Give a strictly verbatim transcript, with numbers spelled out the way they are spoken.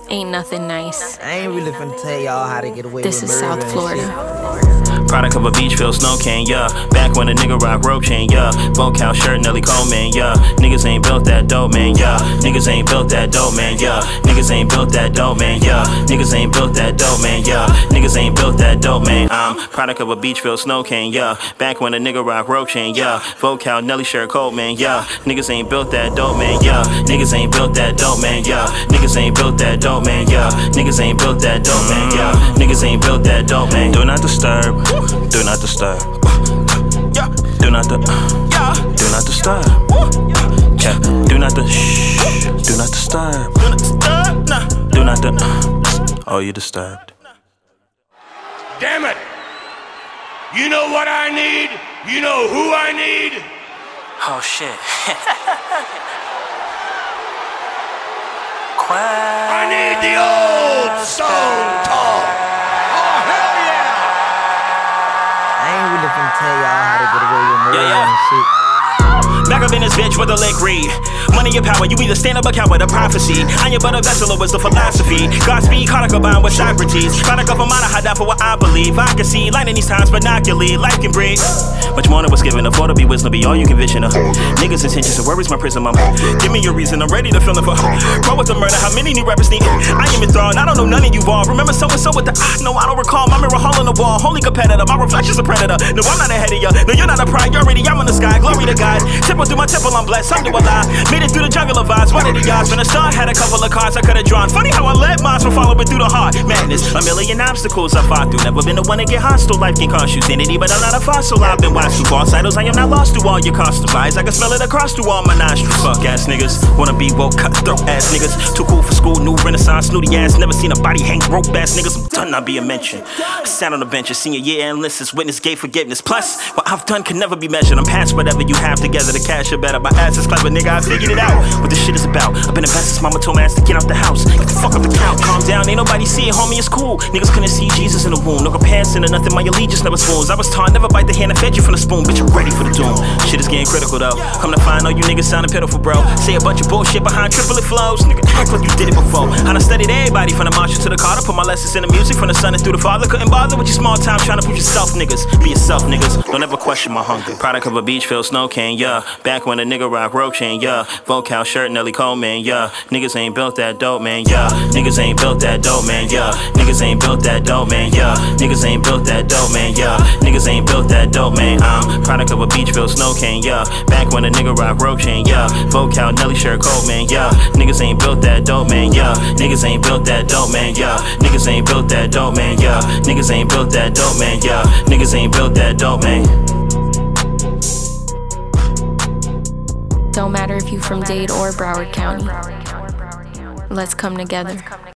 Ain't nothing nice. I ain't really finna tell y'all how to get away This with is murder South Florida. Product of a Beachville snow cane, yeah. Back when a nigga rock rope chain, yeah. Vocal shirt, Nelly Coleman, yeah. Niggas ain't built that dope, man, yeah. Niggas ain't built that dope, man, yeah. Niggas ain't built that dope, man, yeah. Niggas ain't built that dope, man, yeah. Niggas ain't built that dope, man. I'm product of a Beachville snow cane, yeah. Back when a nigga rock rope chain, yeah. Vocal Nelly shirt, Coleman, yeah. Niggas ain't built that dope, man, yeah. Niggas ain't built that dope, man, yeah. Niggas ain't built that dope, man, yeah. Niggas ain't built that dope, man, yeah. Niggas ain't built that dope, man. Do not disturb. Do not disturb. Yeah. Do not the. Yeah. Do not disturb. Yeah. Do not the. Shh. Do not disturb. Do not disturb. Nah. Do not the. Oh, you disturbed. Damn it! You know what I need? You know who I need? Oh shit. I need the old Stone Tall. Oh hell yeah! I ain't really finna tell y'all how to get away with murder Yeah, yeah. and shit. Back up in this bitch with a lick read. Money and power, you either stand up or coward, a prophecy. I'm your but a vessel, it was the philosophy. Godspeed, caught a combine with Socrates. Product of a mind, I die for what I believe. I can see light in these times, binocularly. Life can breathe. Much more than was given. Afford to be wisdom, be all you can vision of. Niggas' intentions, so where is my prison, mama? Give me your reason, I'm ready to fill it for. Bro, with the murder, how many new rappers need? I am enthralled, I don't know none of you all. Remember so and so with the ah, no, I don't recall. My mirror hole in the wall, holy competitor. My reflection's a predator. No, I'm not ahead of ya. No, you're not a priority. I'm in the sky, glory to God. Temple through my temple, I'm blessed. I'm doing alive. Made it through the jungle of odds. One of the odds. When the star had a couple of cards I could have drawn. Funny how I let mines from following through the heart. Madness, a million obstacles I fought through. Never been the one to get hostile. Life can cost you sanity, but I'm not a fossil. I've been watched through false idols. I am not lost through all your costume eyes. I can smell it across through all my nostrils. Fuck ass niggas. Wanna be woke, cutthroat ass niggas. Too cool for school, new renaissance, snooty ass. Never seen a body hang rope ass niggas. I'm done not being mentioned. I sat on the bench, a senior year enlists. Witness gave forgiveness. Plus, what I've done can never be measured. I'm past whatever you have together to cash it better. My ass is clever, nigga. I figured it out. What this shit is about. I've been a best since mama told my ass to get out the house. Get the fuck off the couch. Calm down, ain't nobody see it, homie. It's cool. Niggas couldn't see Jesus in the womb. No comparison to nothing. My allegiance never swoons. I was taught never bite the hand that fed you from the spoon. Bitch, I'm ready for the doom. Shit is getting critical though. Come to find all you niggas sounding pitiful, bro. Say a bunch of bullshit behind triplet flows. Nigga, act like you did it before. I done studied everybody from the Marshall to the Carter. Put my lessons in the music from the son and through the father. Couldn't bother with your small time trying to prove yourself, niggas. Be yourself, niggas. Don't ever question my hunger. Product of a Beachville snow cane, yeah. Back when a nigga rock rope chain, yeah. Vocal shirt, Nelly Coleman, yeah. Niggas ain't built that dope, man, yeah. Niggas ain't built that dope, man, yeah. Niggas ain't built that dope, man, yeah. Niggas ain't built that dope, man, yeah. Niggas ain't built that dope, man. I'm product of a Beachville snow cane, yeah. Back when a nigga rock rope chain, yeah. Vocal Nelly shirt, Coleman, yeah. Niggas ain't built that dope, man, yeah. Niggas ain't built that dope, man, yeah. Niggas ain't built that dope, man, yeah. Niggas ain't built that dope, man, yeah. Niggas ain't built that dope, man. Don't matter if you from Dade or Broward County. Let's come together.